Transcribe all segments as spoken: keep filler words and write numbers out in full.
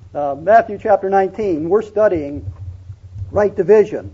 Uh, Matthew chapter nineteen, we're studying right division.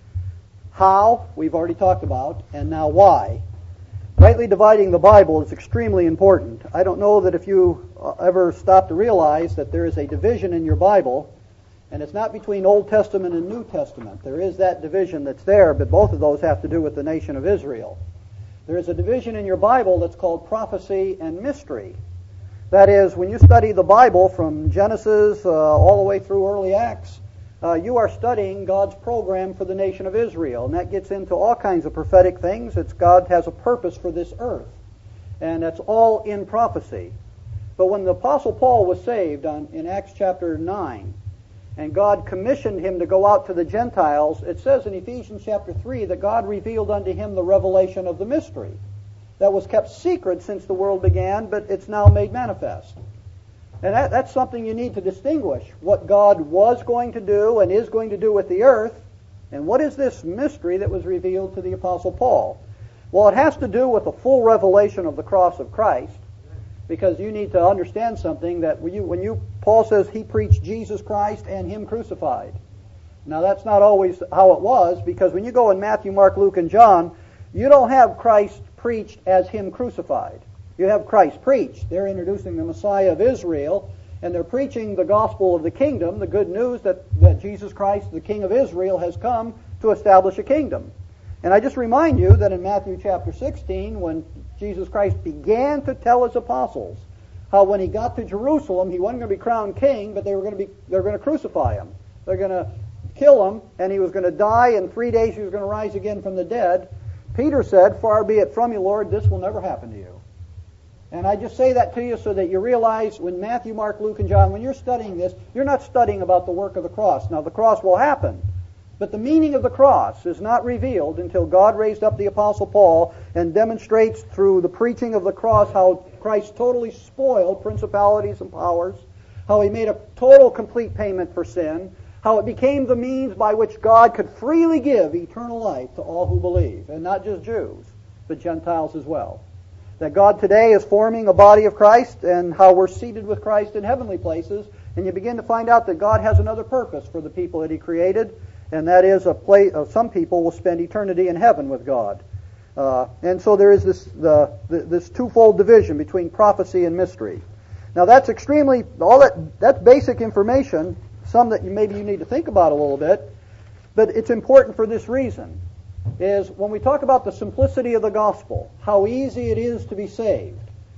How, we've already talked about, and now why. Rightly dividing the Bible is extremely important. I don't know that if you ever stop to realize that there is a division in your Bible, and it's not between Old Testament and New Testament. There is that division that's there, but both of those have to do with the nation of Israel. There is a division in your Bible that's called prophecy and mystery. That is, when you study the Bible from Genesis uh, all the way through early Acts, uh, you are studying God's program for the nation of Israel. And that gets into all kinds of prophetic things. It's God has a purpose for this earth. And that's all in prophecy. But when the Apostle Paul was saved on, in Acts chapter nine, and God commissioned him to go out to the Gentiles, it says in Ephesians chapter three that God revealed unto him the revelation of the mystery that was kept secret since the world began, but it's now made manifest. And that, that's something you need to distinguish, what God was going to do and is going to do with the earth, and what is this mystery that was revealed to the Apostle Paul? Well, it has to do with the full revelation of the cross of Christ, because you need to understand something that when you, when you Paul says he preached Jesus Christ and him crucified. Now that's not always how it was, because when you go in Matthew, Mark, Luke, and John, you don't have Christ preached as him crucified. You have Christ preached. They're introducing the Messiah of Israel, and they're preaching the gospel of the kingdom, the good news that, that Jesus Christ, the King of Israel, has come to establish a kingdom. And I just remind you that in Matthew chapter sixteen, when Jesus Christ began to tell his apostles how when he got to Jerusalem, he wasn't going to be crowned king, but they were going to be they're going to crucify him. They're going to kill him, and he was going to die, and in three days he was going to rise again from the dead. Peter said, "Far be it from you, Lord, this will never happen to you." And I just say that to you so that you realize when Matthew, Mark, Luke, and John, when you're studying this, you're not studying about the work of the cross. Now, the cross will happen, but the meaning of the cross is not revealed until God raised up the Apostle Paul and demonstrates through the preaching of the cross how Christ totally spoiled principalities and powers, how he made a total complete payment for sin, how it became the means by which God could freely give eternal life to all who believe, and not just Jews, but Gentiles as well. That God today is forming a body of Christ, and how we're seated with Christ in heavenly places, and you begin to find out that God has another purpose for the people that he created, and that is a place, uh, some people will spend eternity in heaven with God. Uh, and so there is this the, the, this twofold division between prophecy and mystery. Now that's extremely, all that that's basic information, some that you, maybe you need to think about a little bit, but it's important for this reason, is when we talk about the simplicity of the gospel, how easy it is to be saved,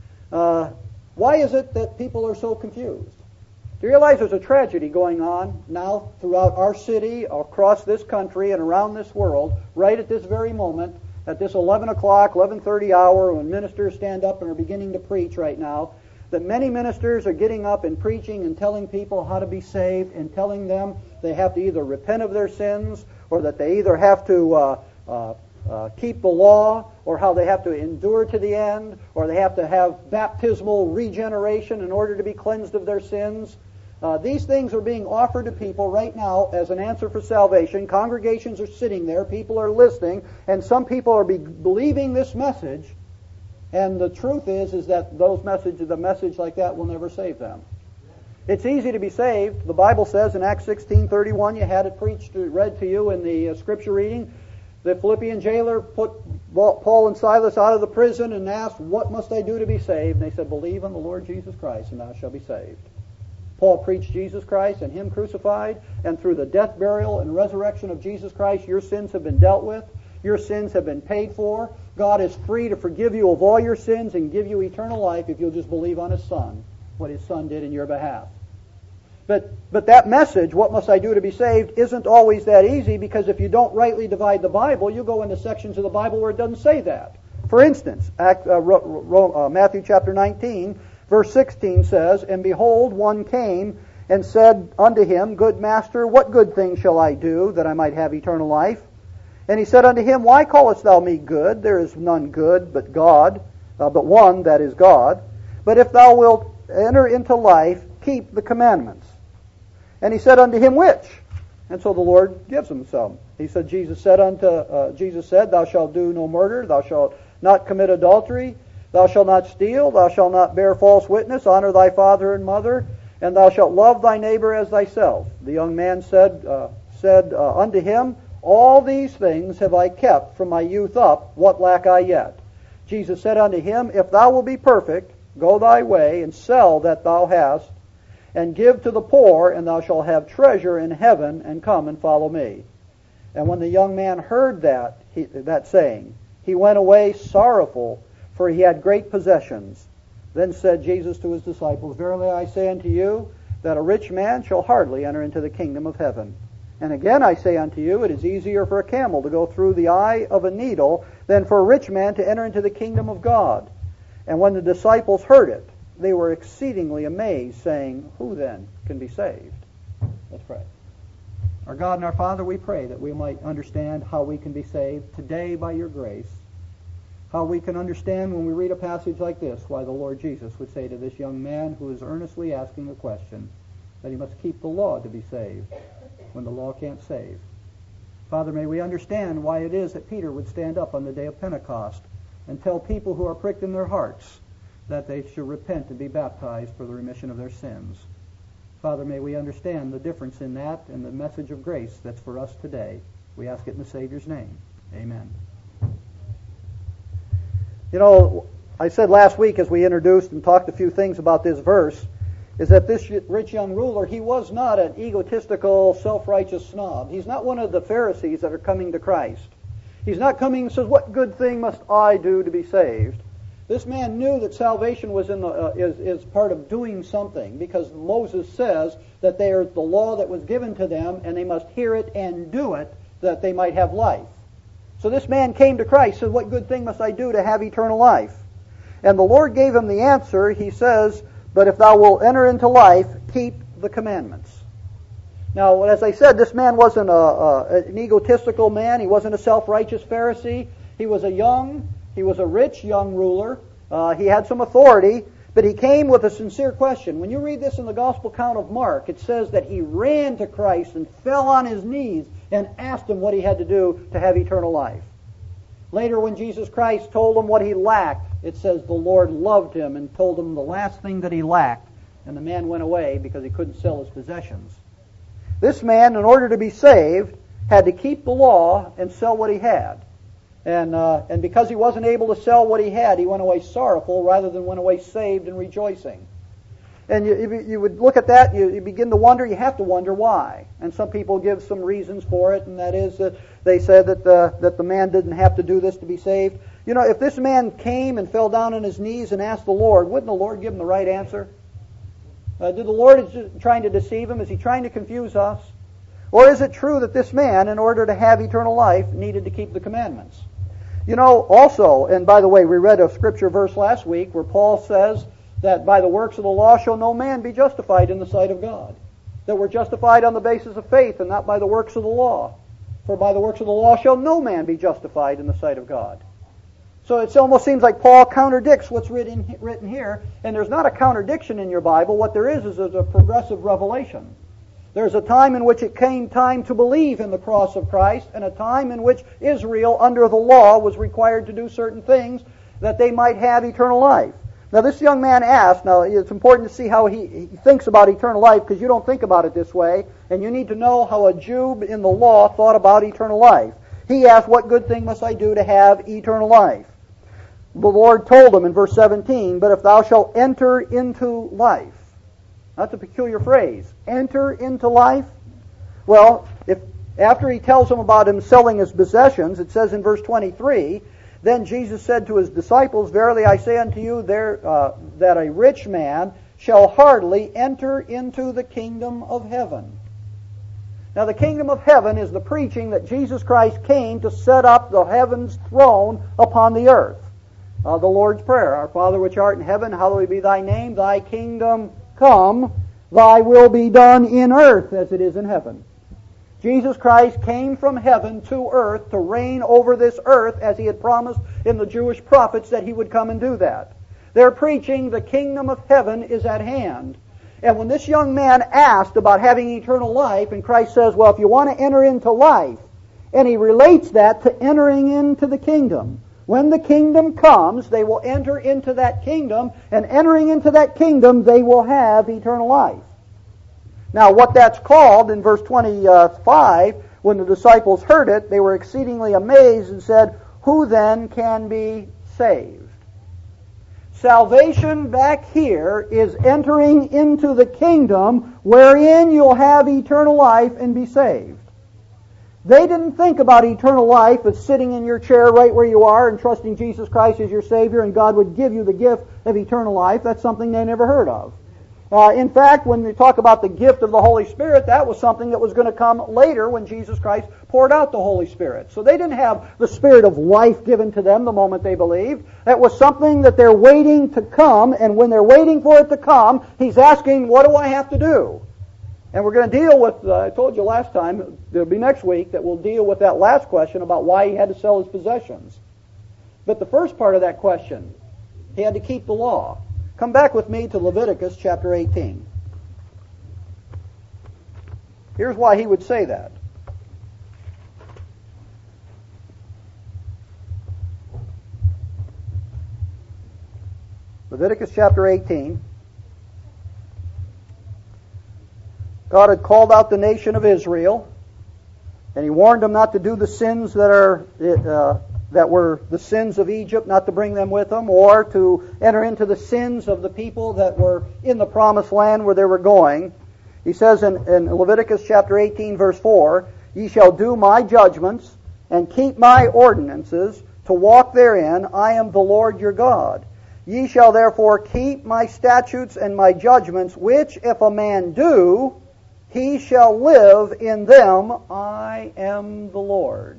uh, why is it that people are so confused? Do you realize there's a tragedy going on now throughout our city, across this country, and around this world, right at this very moment, at this eleven o'clock, eleven thirty hour, when ministers stand up and are beginning to preach right now, that many ministers are getting up and preaching and telling people how to be saved and telling them they have to either repent of their sins or that they either have to uh, uh, uh, keep the law or how they have to endure to the end or they have to have baptismal regeneration in order to be cleansed of their sins. Uh, these things are being offered to people right now as an answer for salvation. Congregations are sitting there, people are listening, and some people are be- believing this message. And the truth is, is that those messages, the message like that will never save them. It's easy to be saved. The Bible says in Acts sixteen thirty-one, you had it preached, read to you in the uh, scripture reading. The Philippian jailer put Paul and Silas out of the prison and asked, "What must I do to be saved?" And they said, "Believe on the Lord Jesus Christ, and thou shalt be saved." Paul preached Jesus Christ and him crucified, and through the death, burial, and resurrection of Jesus Christ, your sins have been dealt with. Your sins have been paid for. God is free to forgive you of all your sins and give you eternal life if you'll just believe on his Son, what his Son did in your behalf. But but that message, what must I do to be saved, isn't always that easy, because if you don't rightly divide the Bible, you go into sections of the Bible where it doesn't say that. For instance, Act, uh, Ro, Ro, uh, Matthew chapter nineteen, verse sixteen says, "And behold, one came and said unto him, Good master, what good thing shall I do that I might have eternal life? And he said unto him, Why callest thou me good? There is none good but God, uh, but one, that is God. But if thou wilt enter into life, keep the commandments. And he said unto him, Which? And so the Lord gives him some. He said, Jesus said unto uh, Jesus said, Thou shalt do no murder, thou shalt not commit adultery, thou shalt not steal, thou shalt not bear false witness, honor thy father and mother, and thou shalt love thy neighbor as thyself. The young man said, uh, said uh, unto him, All these things have I kept from my youth up. What lack I yet? Jesus said unto him, If thou wilt be perfect, go thy way, and sell that thou hast, and give to the poor, and thou shalt have treasure in heaven, and come and follow me. And when the young man heard that, he, that saying, he went away sorrowful, for he had great possessions. Then said Jesus to his disciples, Verily I say unto you, that a rich man shall hardly enter into the kingdom of heaven. And again I say unto you, it is easier for a camel to go through the eye of a needle than for a rich man to enter into the kingdom of God. And when the disciples heard it, they were exceedingly amazed, saying, Who then can be saved? Let's pray. Our God and our Father, we pray that we might understand how we can be saved today by your grace. How we can understand when we read a passage like this why the Lord Jesus would say to this young man who is earnestly asking a question that he must keep the law to be saved when the law can't save. Father, may we understand why it is that Peter would stand up on the day of Pentecost and tell people who are pricked in their hearts that they should repent and be baptized for the remission of their sins. Father, may we understand the difference in that and the message of grace that's for us today. We ask it in the Savior's name. Amen. You know, I said last week as we introduced and talked a few things about this verse, is that this rich young ruler, he was not an egotistical, self-righteous snob. He's not one of the Pharisees that are coming to Christ. He's not coming and says, what good thing must I do to be saved? This man knew that salvation was in the uh, is, is part of doing something, because Moses says that they are the law that was given to them, and they must hear it and do it, that they might have life. So this man came to Christ, said, what good thing must I do to have eternal life? And the Lord gave him the answer. He says, but if thou wilt enter into life, keep the commandments. Now, as I said, this man wasn't a, a, an egotistical man. He wasn't a self-righteous Pharisee. He was a young, he was a rich young ruler. Uh, he had some authority, but he came with a sincere question. When you read this in the Gospel account of Mark, it says that he ran to Christ and fell on his knees and asked him what he had to do to have eternal life. Later, when Jesus Christ told him what he lacked, it says the Lord loved him and told him the last thing that he lacked, and the man went away because he couldn't sell his possessions. This man, in order to be saved, had to keep the law and sell what he had. And uh, and because he wasn't able to sell what he had, he went away sorrowful rather than went away saved and rejoicing. And you, you would look at that, you, you begin to wonder, you have to wonder why. And some people give some reasons for it, and that is that they said that the, that the man didn't have to do this to be saved. You know, if this man came and fell down on his knees and asked the Lord, wouldn't the Lord give him the right answer? Uh, did the Lord is trying to deceive him? Is he trying to confuse us? Or is it true that this man, in order to have eternal life, needed to keep the commandments? You know, also, and by the way, we read a scripture verse last week where Paul says that by the works of the law shall no man be justified in the sight of God. That we're justified on the basis of faith and not by the works of the law. For by the works of the law shall no man be justified in the sight of God. So it almost seems like Paul contradicts what's written, written here, and there's not a contradiction in your Bible. What there is is a progressive revelation. There's a time in which it came time to believe in the cross of Christ, and a time in which Israel, under the law, was required to do certain things that they might have eternal life. Now, this young man asked, now it's important to see how he, he thinks about eternal life, because you don't think about it this way, and you need to know how a Jew in the law thought about eternal life. He asked, what good thing must I do to have eternal life? The Lord told him in verse seventeen, but if thou shalt enter into life. That's a peculiar phrase. Enter into life? Well, if after he tells him about him selling his possessions, it says in verse twenty-three, then Jesus said to his disciples, verily I say unto you there, uh, that a rich man shall hardly enter into the kingdom of heaven. Now the kingdom of heaven is the preaching that Jesus Christ came to set up the heaven's throne upon the earth. Uh, the Lord's Prayer, our Father which art in heaven, hallowed be thy name, thy kingdom come, thy will be done in earth as it is in heaven. Jesus Christ came from heaven to earth to reign over this earth as he had promised in the Jewish prophets that he would come and do that. They're preaching the kingdom of heaven is at hand. And when this young man asked about having eternal life, and Christ says, well, if you want to enter into life, and he relates that to entering into the kingdom. When the kingdom comes, they will enter into that kingdom, and entering into that kingdom, they will have eternal life. Now, what that's called in verse twenty-five, when the disciples heard it, they were exceedingly amazed and said, "Who then can be saved?" Salvation back here is entering into the kingdom wherein you'll have eternal life and be saved. They didn't think about eternal life as sitting in your chair right where you are and trusting Jesus Christ as your Savior and God would give you the gift of eternal life. That's something they never heard of. Uh, in fact, when they talk about the gift of the Holy Spirit, that was something that was going to come later when Jesus Christ poured out the Holy Spirit. So they didn't have the Spirit of life given to them the moment they believed. That was something that they're waiting to come, and when they're waiting for it to come, He's asking, what do I have to do? And we're going to deal with, uh, I told you last time, there'll be next week, that we'll deal with that last question about why he had to sell his possessions. But the first part of that question, he had to keep the law. Come back with me to Leviticus chapter eighteen. Here's why he would say that. Leviticus chapter eighteen. God had called out the nation of Israel, and He warned them not to do the sins that are uh, that were the sins of Egypt, not to bring them with them, or to enter into the sins of the people that were in the promised land where they were going. He says in, in Leviticus chapter eighteen, verse four, "Ye shall do my judgments and keep my ordinances to walk therein. I am the Lord your God. Ye shall therefore keep my statutes and my judgments, which if a man do, he shall live in them. I am the Lord."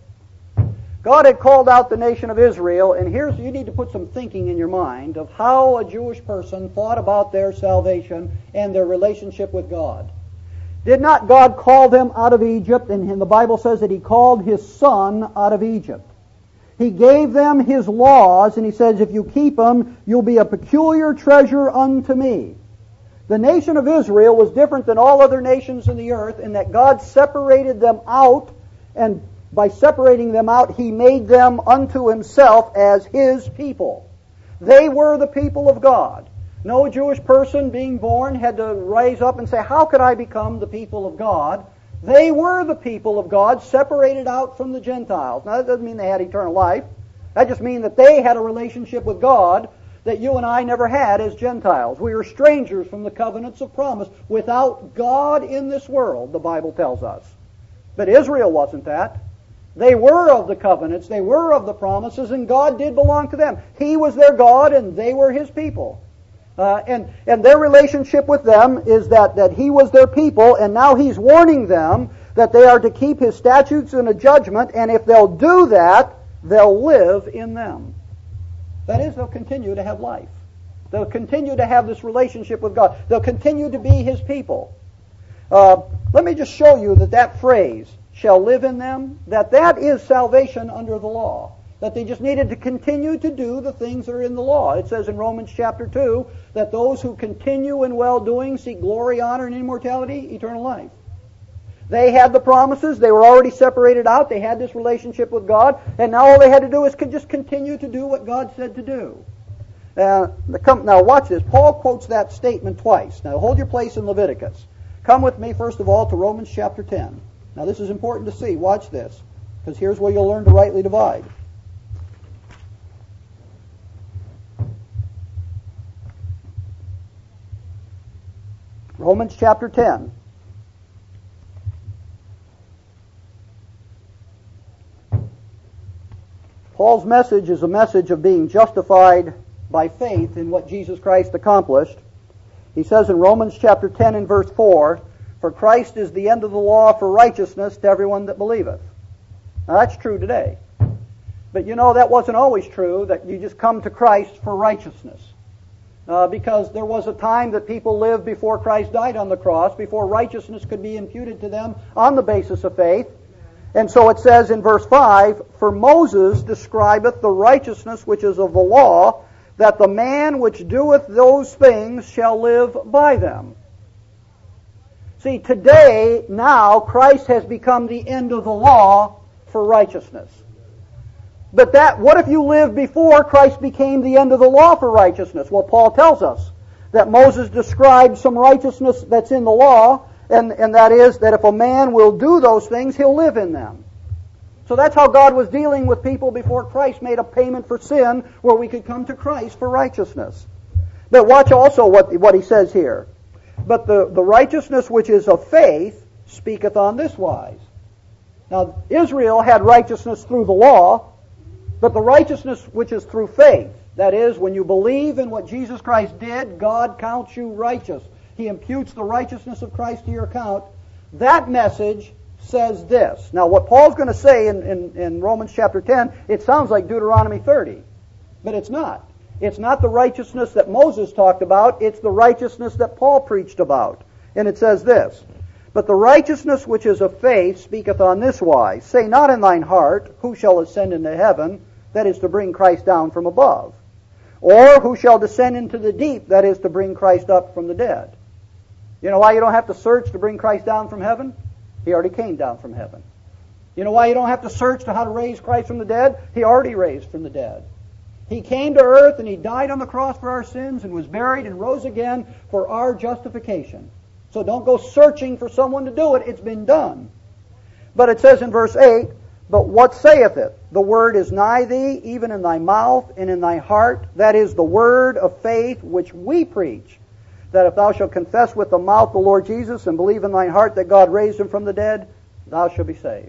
God had called out the nation of Israel, and here's, you need to put some thinking in your mind of how a Jewish person thought about their salvation and their relationship with God. Did not God call them out of Egypt? And the Bible says that He called His Son out of Egypt. He gave them His laws, and He says, if you keep them, you'll be a peculiar treasure unto me. The nation of Israel was different than all other nations in the earth in that God separated them out, and by separating them out, He made them unto Himself as His people. They were the people of God. No Jewish person being born had to rise up and say, how could I become the people of God? They were the people of God, separated out from the Gentiles. Now, that doesn't mean they had eternal life. That just means that they had a relationship with God that you and I never had as Gentiles. We were strangers from the covenants of promise, without God in this world, the Bible tells us. But Israel wasn't that. They were of the covenants, they were of the promises, and God did belong to them. He was their God, and they were His people. Uh, and, and their relationship with them is that, that He was their people, and now He's warning them that they are to keep His statutes and a judgment, and if they'll do that, they'll live in them. That is, they'll continue to have life. They'll continue to have this relationship with God. They'll continue to be His people. Uh, let me just show you that that phrase, shall live in them, that that is salvation under the law. That they just needed to continue to do the things that are in the law. It says in Romans chapter two that those who continue in well-doing seek glory, honor, and immortality, eternal life. They had the promises. They were already separated out. They had this relationship with God. And now all they had to do is just continue to do what God said to do. Uh, now watch this. Paul quotes that statement twice. Now hold your place in Leviticus. Come with me first of all to Romans chapter ten. Now this is important to see. Watch this. Because here's where you'll learn to rightly divide. Romans chapter ten. Paul's message is a message of being justified by faith in what Jesus Christ accomplished. He says in Romans chapter ten and verse four, "For Christ is the end of the law for righteousness to everyone that believeth." Now that's true today. But you know, that wasn't always true, that you just come to Christ for righteousness. Uh, because there was a time that people lived before Christ died on the cross, before righteousness could be imputed to them on the basis of faith. And so it says in verse five, "For Moses describeth the righteousness which is of the law, that the man which doeth those things shall live by them." See, today, now, Christ has become the end of the law for righteousness. But that, what if you lived before Christ became the end of the law for righteousness? Well, Paul tells us that Moses described some righteousness that's in the law, and, and that is that if a man will do those things, he'll live in them. So that's how God was dealing with people before Christ made a payment for sin, where we could come to Christ for righteousness. But watch also what, what he says here. But the, the righteousness which is of faith speaketh on this wise. Now, Israel had righteousness through the law, but the righteousness which is through faith, that is, when you believe in what Jesus Christ did, God counts you righteous. He imputes the righteousness of Christ to your account. That message says this. Now, what Paul's going to say in, in, in Romans chapter ten, it sounds like Deuteronomy thirty, but it's not. It's not the righteousness that Moses talked about. It's the righteousness that Paul preached about. And it says this, But the righteousness which is of faith speaketh on this wise, Say not in thine heart, Who shall ascend into heaven? That is to bring Christ down from above. Or who shall descend into the deep? That is to bring Christ up from the dead. You know why you don't have to search to bring Christ down from heaven? He already came down from heaven. You know why you don't have to search to how to raise Christ from the dead? He already raised from the dead. He came to earth and He died on the cross for our sins and was buried and rose again for our justification. So don't go searching for someone to do it. It's been done. But it says in verse eight, But what saith it? The word is nigh thee, even in thy mouth and in thy heart. That is the word of faith which we preach. That if thou shalt confess with the mouth the Lord Jesus and believe in thine heart that God raised Him from the dead, thou shalt be saved.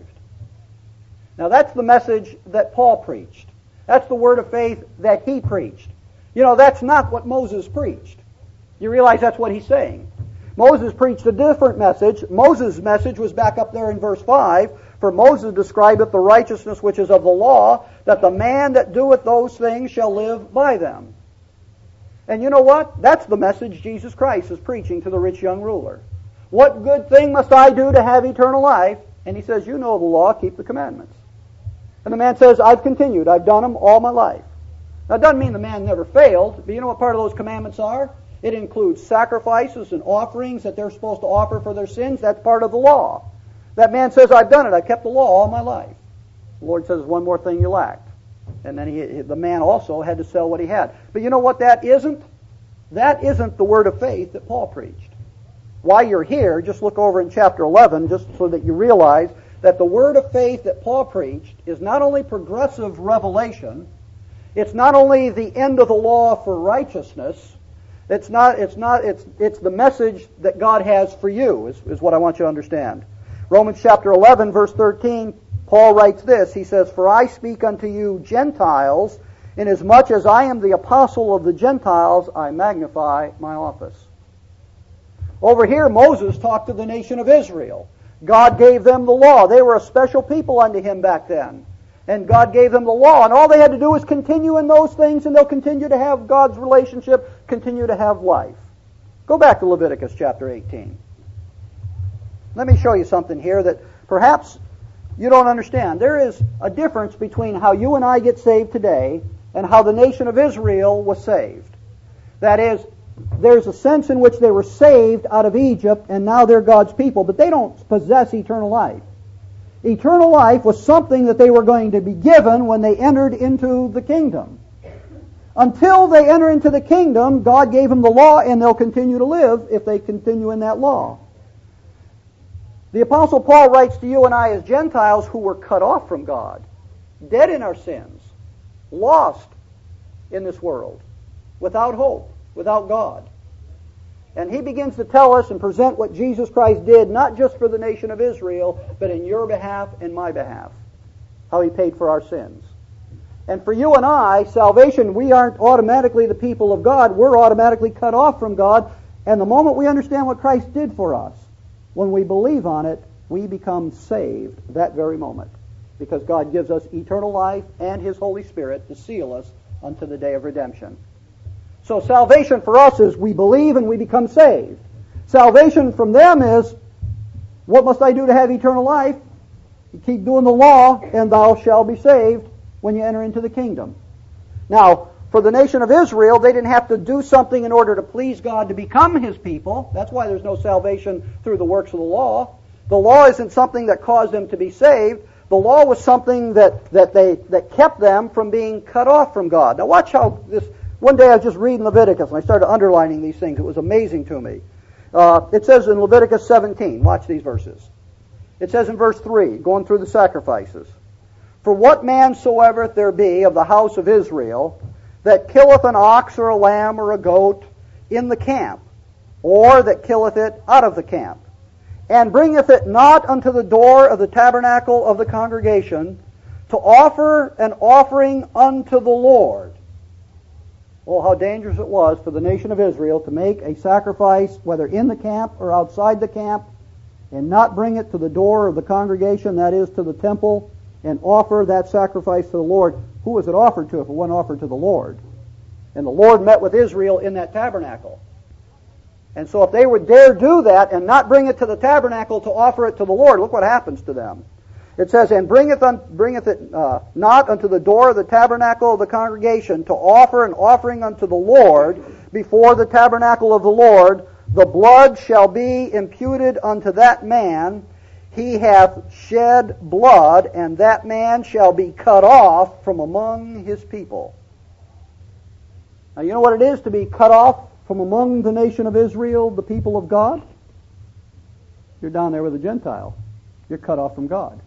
Now that's the message that Paul preached. That's the word of faith that he preached. You know, that's not what Moses preached. You realize that's what he's saying. Moses preached a different message. Moses' message was back up there in verse five. For Moses describeth the righteousness which is of the law, that the man that doeth those things shall live by them. And you know what? That's the message Jesus Christ is preaching to the rich young ruler. What good thing must I do to have eternal life? And he says, you know the law, keep the commandments. And the man says, I've continued, I've done them all my life. Now it doesn't mean the man never failed, but you know what part of those commandments are? It includes sacrifices and offerings that they're supposed to offer for their sins. That's part of the law. That man says, I've done it, I've kept the law all my life. The Lord says, one more thing you lacked. And then he, the man also had to sell what he had. But you know what that isn't? That isn't the word of faith that Paul preached. While you're here, just look over in chapter eleven, just so that you realize that the word of faith that Paul preached is not only progressive revelation, it's not only the end of the law for righteousness, it's not, it's not, it's, it's the message that God has for you, is, is what I want you to understand. Romans chapter eleven, verse thirteen, Paul writes this, he says, For I speak unto you Gentiles, inasmuch as I am the apostle of the Gentiles, I magnify my office. Over here, Moses talked to the nation of Israel. God gave them the law. They were a special people unto Him back then. And God gave them the law. And all they had to do was continue in those things, and they'll continue to have God's relationship, continue to have life. Go back to Leviticus chapter eighteen. Let me show you something here that perhaps you don't understand. There is a difference between how you and I get saved today and how the nation of Israel was saved. That is, there's a sense in which they were saved out of Egypt and now they're God's people, but they don't possess eternal life. Eternal life was something that they were going to be given when they entered into the kingdom. Until they enter into the kingdom, God gave them the law and they'll continue to live if they continue in that law. The Apostle Paul writes to you and I as Gentiles who were cut off from God, dead in our sins, lost in this world, without hope, without God. And he begins to tell us and present what Jesus Christ did, not just for the nation of Israel, but in your behalf and my behalf, how He paid for our sins. And for you and I, salvation, we aren't automatically the people of God. We're automatically cut off from God. And the moment we understand what Christ did for us, when we believe on it, we become saved that very moment. Because God gives us eternal life and His Holy Spirit to seal us unto the day of redemption. So salvation for us is we believe and we become saved. Salvation from them is, what must I do to have eternal life? You keep doing the law and thou shalt be saved when you enter into the kingdom. Now, for the nation of Israel, they didn't have to do something in order to please God to become His people. That's why there's no salvation through the works of the law. The law isn't something that caused them to be saved. The law was something that, that they that kept them from being cut off from God. Now watch how this One day I was just reading Leviticus, and I started underlining these things. It was amazing to me. Uh, it says in Leviticus seventeen, watch these verses. It says in verse three, going through the sacrifices, "For what man soever there be of the house of Israel that killeth an ox or a lamb or a goat in the camp, or that killeth it out of the camp, and bringeth it not unto the door of the tabernacle of the congregation, to offer an offering unto the Lord." Oh, how dangerous it was for the nation of Israel to make a sacrifice, whether in the camp or outside the camp, and not bring it to the door of the congregation, that is, to the temple, and offer that sacrifice to the Lord. Who was it offered to if it wasn't offered to the Lord? And the Lord met with Israel in that tabernacle. And so if they would dare do that and not bring it to the tabernacle to offer it to the Lord, look what happens to them. It says, "And bringeth, un, bringeth it uh, not unto the door of the tabernacle of the congregation to offer an offering unto the Lord before the tabernacle of the Lord, the blood shall be imputed unto that man. He hath shed blood, and that man shall be cut off from among his people." Now you know what it is to be cut off from among the nation of Israel, the people of God? You're down there with a Gentile. You're cut off from God.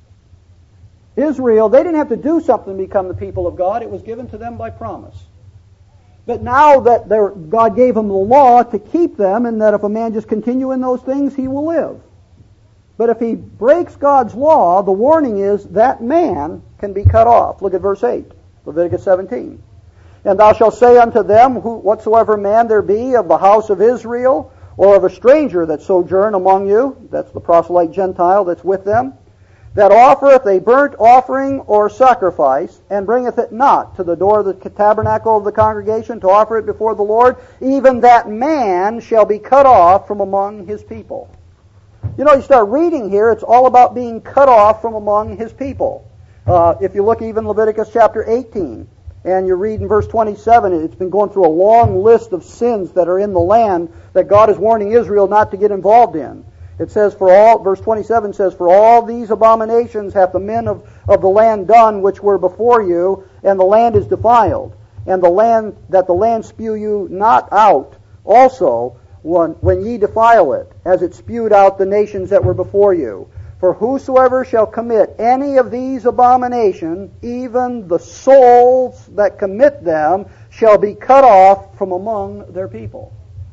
Israel, they didn't have to do something to become the people of God. It was given to them by promise. But now that God gave them the law to keep them, and that if a man just continue in those things, he will live. But if he breaks God's law, the warning is that man can be cut off. Look at verse eight, Leviticus seventeen. "And thou shalt say unto them, who, whatsoever man there be of the house of Israel, or of a stranger that sojourn among you," that's the proselyte Gentile that's with them, "that offereth a burnt offering or sacrifice, and bringeth it not to the door of the tabernacle of the congregation to offer it before the Lord, even that man shall be cut off from among his people." You know, you start reading here, it's all about being cut off from among his people. Uh, if you look even Leviticus chapter eighteen, and you read in verse twenty-seven, it's been going through a long list of sins that are in the land that God is warning Israel not to get involved in. It says, for all, verse twenty-seven says, "For all these abominations hath the men of, of the land done which were before you, and the land is defiled, and the land, that the land spew you not out also when, when ye defile it, as it spewed out the nations that were before you. For whosoever shall commit any of these abominations, even the souls that commit them, shall be cut off from among their people."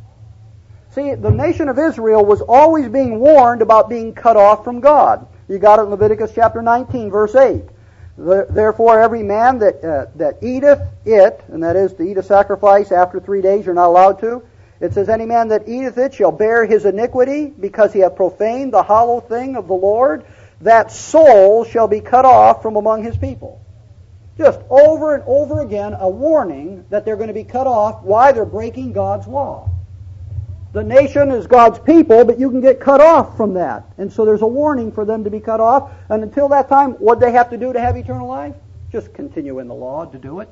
See, the nation of Israel was always being warned about being cut off from God. You got it in Leviticus chapter nineteen, verse eight. "Therefore every man that uh, that eateth it," and that is to eat a sacrifice after three days, you're not allowed to. It says, "Any man that eateth it shall bear his iniquity, because he hath profaned the hollow thing of the Lord. That soul shall be cut off from among his people." Just over and over again, a warning that they're going to be cut off. Why? They're breaking God's law. The nation is God's people, but you can get cut off from that. And so there's a warning for them to be cut off. And until that time, what do they have to do to have eternal life? Just continue in the law to do it.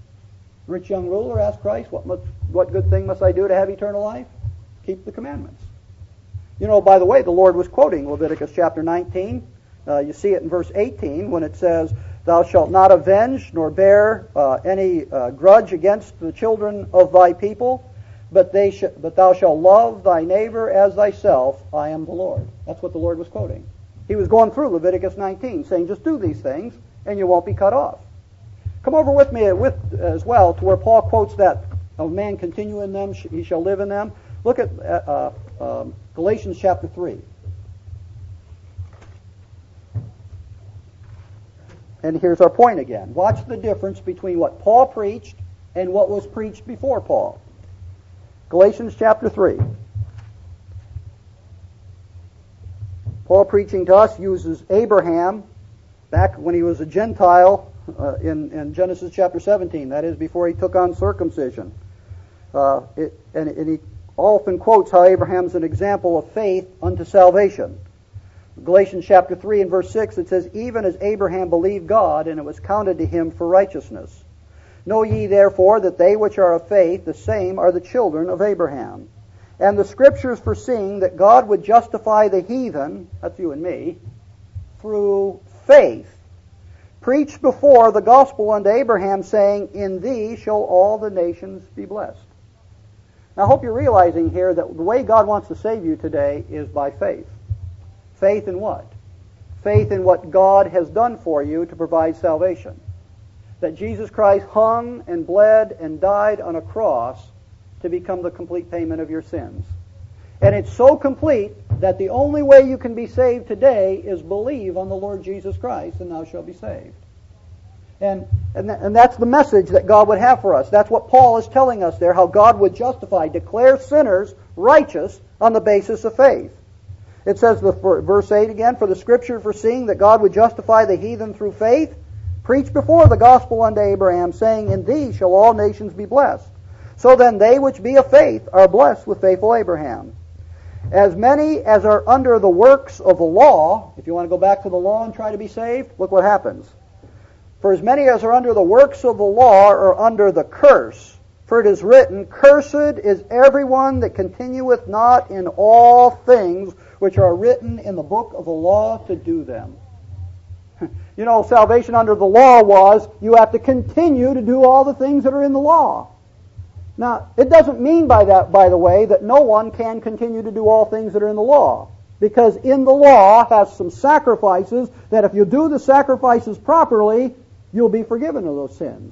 Rich young ruler asked Christ, what, must, what good thing must I do to have eternal life? Keep the commandments. You know, by the way, the Lord was quoting Leviticus chapter nineteen. Uh, you see it in verse eighteen when it says, "Thou shalt not avenge nor bear uh, any uh, grudge against the children of thy people, But they sh- but thou shalt love thy neighbor as thyself. I am the Lord." That's what the Lord was quoting. He was going through Leviticus nineteen, saying, just do these things, and you won't be cut off. Come over with me with as well to where Paul quotes that, "A man continue in them, he shall live in them." Look at uh, uh, um, Galatians chapter three. And here's our point again. Watch the difference between what Paul preached and what was preached before Paul. Galatians chapter three. Paul preaching to us uses Abraham back when he was a Gentile uh, in, in Genesis chapter seventeen. That is before he took on circumcision. Uh, it, and, and he often quotes how Abraham's an example of faith unto salvation. Galatians chapter three and verse six, it says, "Even as Abraham believed God, and it was counted to him for righteousness. Know ye therefore that they which are of faith, the same are the children of Abraham. And the Scriptures foreseeing that God would justify the heathen," that's you and me, "through faith, preached before the gospel unto Abraham, saying, In thee shall all the nations be blessed. Now I hope you're realizing here that the way God wants to save you today is by faith. Faith in what? Faith in what God has done for you to provide salvation. That Jesus Christ hung and bled and died on a cross to become the complete payment of your sins. And it's so complete that the only way you can be saved today is believe on the Lord Jesus Christ, and thou shalt be saved. And, and, and that's the message that God would have for us. That's what Paul is telling us there, how God would justify, declare sinners righteous on the basis of faith. It says, the verse eight again, For the Scripture foreseeing that God would justify the heathen through faith, preached before the gospel unto Abraham, saying, In thee shall all nations be blessed. So then they which be of faith are blessed with faithful Abraham. As many as are under the works of the law, if you want to go back to the law and try to be saved, look what happens. For as many as are under the works of the law are under the curse. For it is written, Cursed is everyone that continueth not in all things which are written in the book of the law to do them. You know, salvation under the law was you have to continue to do all the things that are in the law. Now, it doesn't mean by that, by the way, that no one can continue to do all things that are in the law. Because in the law has some sacrifices that if you do the sacrifices properly, you'll be forgiven of those sins.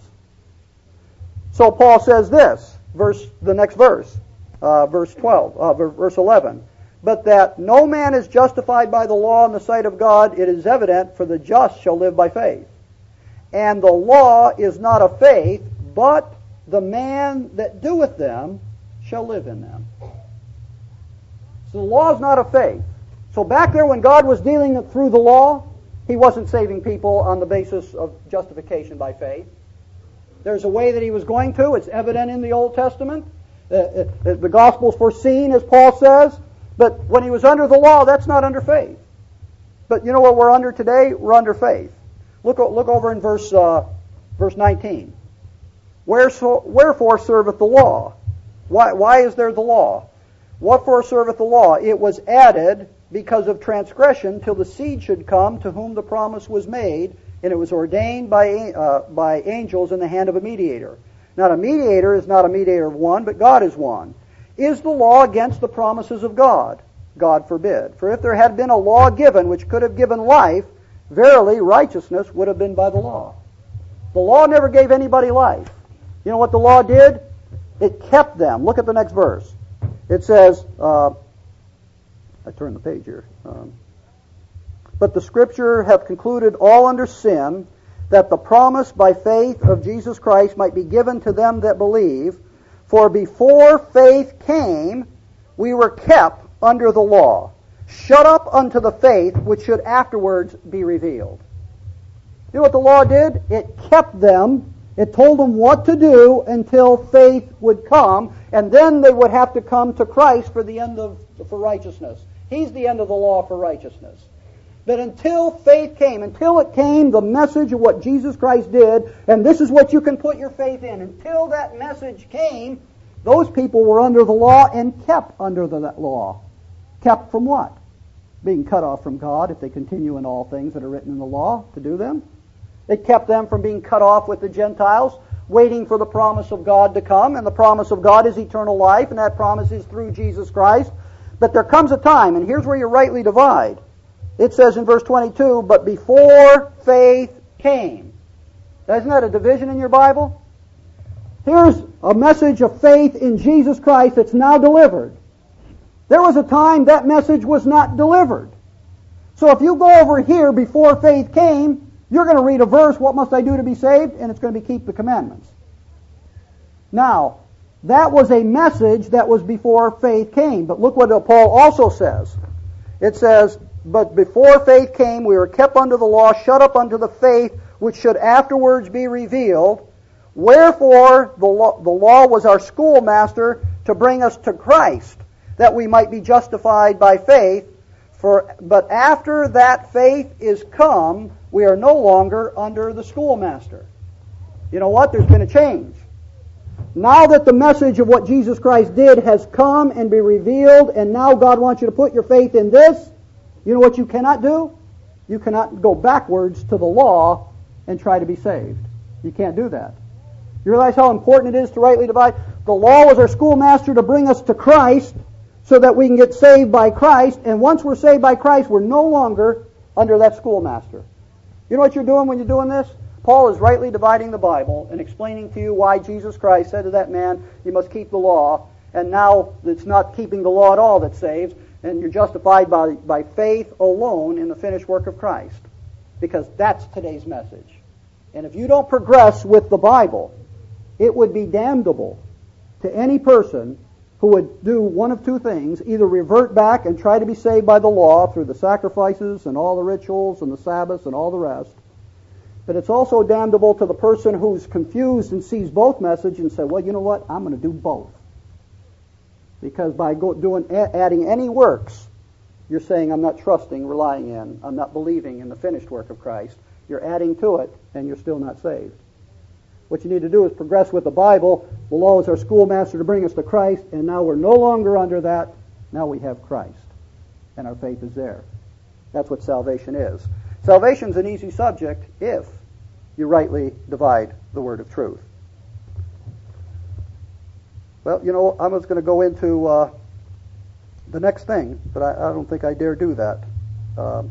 So Paul says this, verse, the next verse, uh, verse twelve, uh, verse eleven. But that no man is justified by the law in the sight of God, it is evident, for the just shall live by faith. And the law is not of faith, but the man that doeth them shall live in them. So the law is not of faith. So back there when God was dealing through the law, He wasn't saving people on the basis of justification by faith. There's a way that He was going to. It's evident in the Old Testament. Uh, the gospel's foreseen, as Paul says. But when He was under the law, that's not under faith. But you know what we're under today? We're under faith. Look, look over in verse uh, verse nineteen. Wherefore serveth the law? Why, why is there the law? What for serveth the law? It was added because of transgression till the seed should come to whom the promise was made, and it was ordained by uh, by angels in the hand of a mediator. Now a mediator is not a mediator of one, but God is one. Is the law against the promises of God? God forbid. For if there had been a law given which could have given life, verily righteousness would have been by the law. The law never gave anybody life. You know what the law did? It kept them. Look at the next verse. It says, uh, I turned the page here. Um, but the Scripture hath concluded all under sin, that the promise by faith of Jesus Christ might be given to them that believe. For before faith came, we were kept under the law, shut up unto the faith which should afterwards be revealed. You know what the law did? It kept them. It told them what to do until faith would come, and then they would have to come to Christ for the end of for righteousness. He's the end of the law for righteousness. But until faith came, until it came, the message of what Jesus Christ did, and this is what you can put your faith in. Until that message came, those people were under the law and kept under the law. Kept from what? Being cut off from God if they continue in all things that are written in the law to do them. It kept them from being cut off with the Gentiles, waiting for the promise of God to come. And the promise of God is eternal life, and that promise is through Jesus Christ. But there comes a time, and here's where you rightly divide. It says in verse twenty-two, but before faith came. Isn't that a division in your Bible? Here's a message of faith in Jesus Christ that's now delivered. There was a time that message was not delivered. So if you go over here before faith came, you're going to read a verse, what must I do to be saved? And it's going to be keep the commandments. Now, that was a message that was before faith came. But look what Paul also says. It says, but before faith came, we were kept under the law, shut up unto the faith which should afterwards be revealed. Wherefore the law, the law was our schoolmaster to bring us to Christ, that we might be justified by faith. For but after that faith is come, we are no longer under the schoolmaster. You know what? There's been a change. Now that the message of what Jesus Christ did has come and be revealed, and now God wants you to put your faith in this, you know what you cannot do? You cannot go backwards to the law and try to be saved. You can't do that. You realize how important it is to rightly divide? The law was our schoolmaster to bring us to Christ so that we can get saved by Christ, and once we're saved by Christ, we're no longer under that schoolmaster. You know what you're doing when you're doing this? Paul is rightly dividing the Bible and explaining to you why Jesus Christ said to that man, you must keep the law, and now it's not keeping the law at all that saves, and you're justified by, by faith alone in the finished work of Christ. Because that's today's message. And if you don't progress with the Bible, it would be damnable to any person who would do one of two things, either revert back and try to be saved by the law through the sacrifices and all the rituals and the Sabbaths and all the rest. But it's also damnable to the person who's confused and sees both messages and says, well, you know what, I'm going to do both. Because by go, doing adding any works, you're saying I'm not trusting, relying in, I'm not believing in the finished work of Christ. You're adding to it, and you're still not saved. What you need to do is progress with the Bible. The law is our schoolmaster to bring us to Christ, and now we're no longer under that. Now we have Christ, and our faith is there. That's what salvation is. Salvation's an easy subject if you rightly divide the word of truth. Well, you know, I was going to go into uh, the next thing, but I, I don't think I dare do that. Um,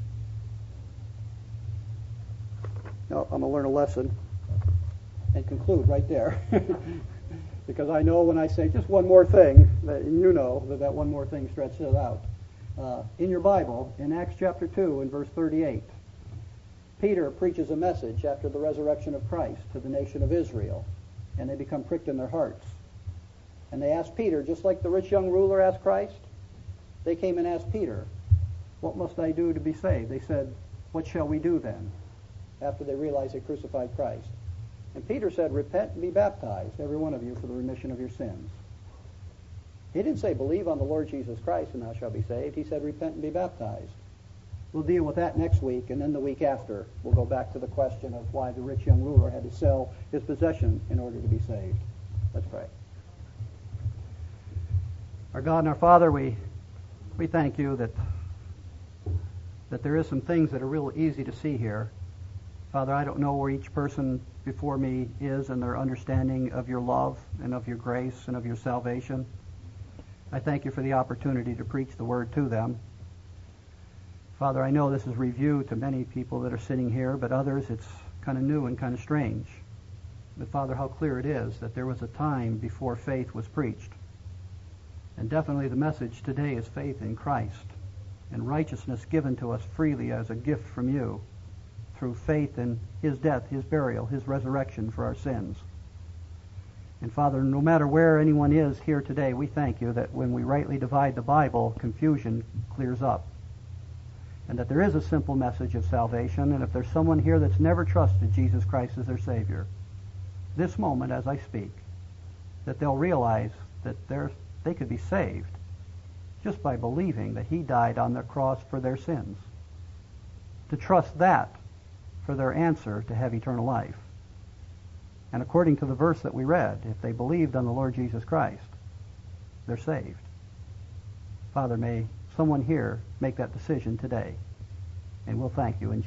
no, I'm going to learn a lesson and conclude right there. Because I know when I say just one more thing, that, and you know that that one more thing stretches it out. Uh, in your Bible, in Acts chapter two, in verse thirty-eight, Peter preaches a message after the resurrection of Christ to the nation of Israel, and they become pricked in their hearts. And they asked Peter, just like the rich young ruler asked Christ, they came and asked Peter, what must I do to be saved? They said, what shall we do then? After they realized they crucified Christ. And Peter said, repent and be baptized, every one of you, for the remission of your sins. He didn't say, believe on the Lord Jesus Christ and thou shalt be saved. He said, repent and be baptized. We'll deal with that next week, and then the week after, we'll go back to the question of why the rich young ruler had to sell his possession in order to be saved. Let's pray. Our God and our Father, we we thank you that that there is some things that are real easy to see here. Father, I don't know where each person before me is in their understanding of your love and of your grace and of your salvation. I thank you for the opportunity to preach the word to them. Father, I know this is review to many people that are sitting here, but others it's kind of new and kind of strange. But Father, how clear it is that there was a time before faith was preached. And definitely the message today is faith in Christ and righteousness given to us freely as a gift from you through faith in his death, his burial, his resurrection for our sins. And Father, no matter where anyone is here today, we thank you that when we rightly divide the Bible, confusion clears up. And that there is a simple message of salvation, and if there's someone here that's never trusted Jesus Christ as their Savior, this moment as I speak, that they'll realize that they're, they could be saved just by believing that he died on the cross for their sins. To trust that for their answer to have eternal life. And according to the verse that we read, if they believed on the Lord Jesus Christ, they're saved. Father, may someone here make that decision today. And we'll thank you in Jesus' name.